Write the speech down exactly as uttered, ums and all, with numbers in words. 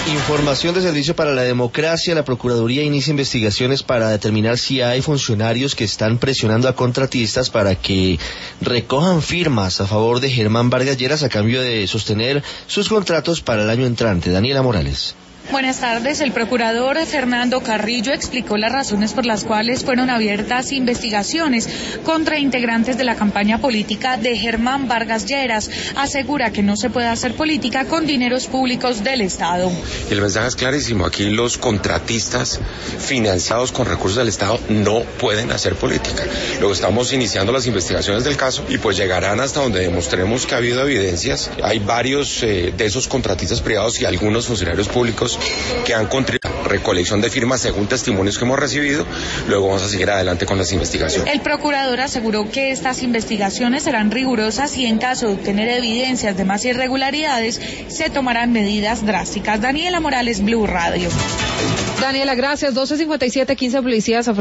Información de Servicio para la Democracia. La Procuraduría inicia investigaciones para determinar si hay funcionarios que están presionando a contratistas para que recojan firmas a favor de Germán Vargas Lleras a cambio de sostener sus contratos para el año entrante. Daniela Morales. Buenas tardes. El procurador Fernando Carrillo explicó las razones por las cuales fueron abiertas investigaciones contra integrantes de la campaña política de Germán Vargas Lleras. Asegura que no se puede hacer política con dineros públicos del Estado. El mensaje es clarísimo. Aquí los contratistas financiados con recursos del Estado no pueden hacer política. Luego estamos iniciando las investigaciones del caso y pues llegarán hasta donde demostremos que ha habido evidencias. Hay varios eh, de esos contratistas privados y algunos funcionarios públicos que han contribuido a la recolección de firmas según testimonios que hemos recibido. Luego vamos a seguir adelante con las investigaciones. El procurador aseguró que estas investigaciones serán rigurosas y en caso de obtener evidencias de más irregularidades se tomarán medidas drásticas. Daniela Morales, Blue Radio. Daniela, gracias. doce cincuenta y siete, quince policías